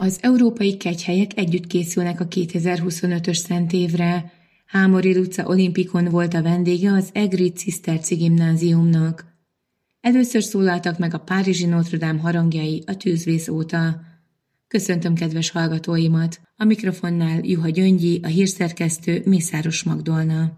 Az európai kegyhelyek együtt készülnek a 2025-ös szentévre. Hámori Luca olimpikon volt a vendége az egri ciszterci gimnáziumnak. Először szólaltak meg a párizsi Notre Dame harangjai a tűzvész óta. Köszöntöm kedves hallgatóimat! A mikrofonnál Juha Gyöngyi, a hírszerkesztő Mészáros Magdolna.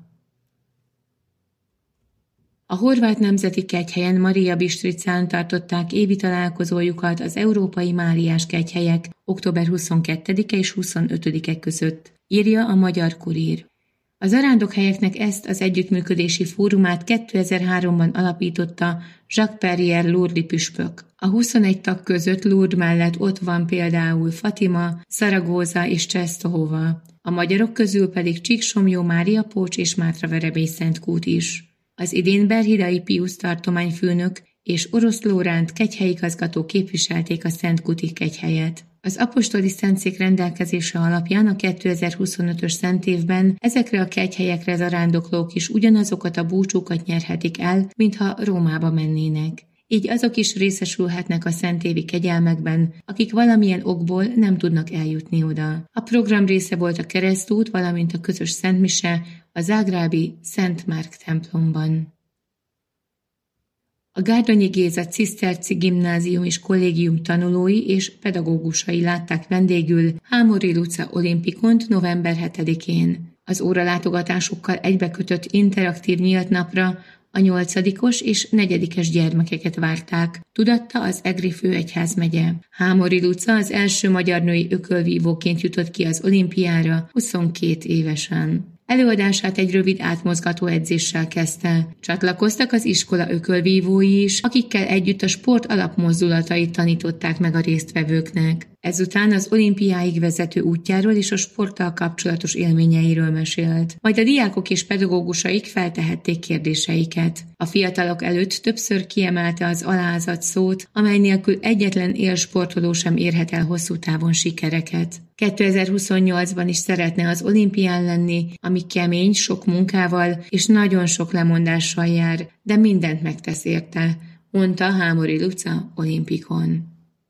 A horvát nemzeti kegyhelyen Marija Bistricán tartották évi találkozójukat az Európai Máriás Kegyhelyek október 22-e és 25-e között, írja a Magyar Kurír. A zarándokhelyeknek ezt az együttműködési fórumát 2003-ban alapította Jacques Perrier lourdes püspök. A 21 tag között Lourdes mellett ott van például Fatima, Zaragoza és Czestohova. A magyarok közül pedig Csíksomlyó, Mária Pócs és Mátraverebély Szentkút is. Az idén Berhidai Piusz tartományfőnök és Orosz Lóránt kegyhelyigazgató képviselték a Szentkúti kegyhelyet. Az apostoli szentszék rendelkezése alapján a 2025-ös szentévben ezekre a kegyhelyekre zarándoklók is ugyanazokat a búcsúkat nyerhetik el, mintha Rómába mennének. Így azok is részesülhetnek a szentévi kegyelmekben, akik valamilyen okból nem tudnak eljutni oda. A program része volt a keresztút, valamint a közös szentmise a zágrábi Szent Márk templomban. A Gárdonyi Géza Ciszterci Gimnázium és Kollégium tanulói és pedagógusai látták vendégül Hámori Luca olimpikont november 7-én. Az óralátogatásokkal egybekötött interaktív nyílt napra a 8. és 4. gyermekeket várták, tudatta az Egri főegyházmegye. Hámori Luca az első magyar női ökölvívóként jutott ki az olimpiára 22 évesen. Előadását egy rövid átmozgató edzéssel kezdte. Csatlakoztak az iskola ökölvívói is, akikkel együtt a sport alapmozdulatait tanították meg a résztvevőknek. Ezután az olimpiáig vezető útjáról és a sporttal kapcsolatos élményeiről mesélt. Majd a diákok és pedagógusaik feltehették kérdéseiket. A fiatalok előtt többször kiemelte az alázat szót, amely nélkül egyetlen élsportoló sem érhet el hosszú távon sikereket. 2028-ban is szeretne az olimpián lenni, ami kemény, sok munkával és nagyon sok lemondással jár, de mindent megtesz érte, mondta Hámori Luca olimpikon.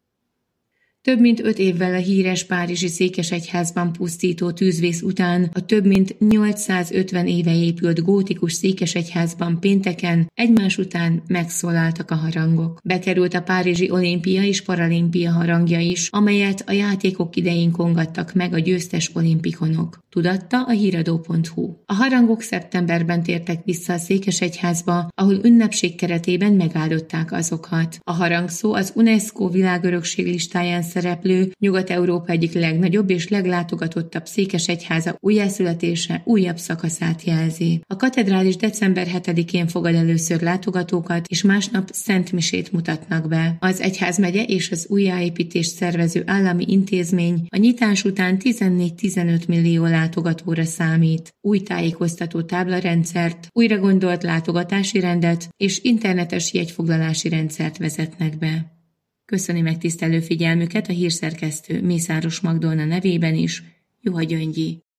Több mint 5 évvel a híres párizsi székesegyházban pusztító tűzvész után a több mint 850 éve épült gótikus székesegyházban pénteken egymás után megszólaltak a harangok. Bekerült a párizsi olimpia és paralimpia harangja is, amelyet a játékok idején kongattak meg a győztes olimpikonok, tudatta a híradó.hu. A harangok szeptemberben tértek vissza a székesegyházba, ahol ünnepség keretében megáldották azokat. A harangszó az UNESCO világörökség listáján szereplő Nyugat-Európa egyik legnagyobb és leglátogatottabb székesegyháza újjászületése újabb szakaszát jelzi. A katedrális december 7-én fogad először látogatókat, és másnap szentmisét mutatnak be. Az egyházmegye és az újjáépítést szervező állami intézmény a nyitás után 14-15 millió látogatóra számít. Új tájékoztató táblarendszert, újra gondolt látogatási rendet és internetes jegyfoglalási rendszert vezetnek be. Köszöni megtisztelő figyelmüket a hírszerkesztő Mészáros Magdolna nevében is, Juha Gyöngyi.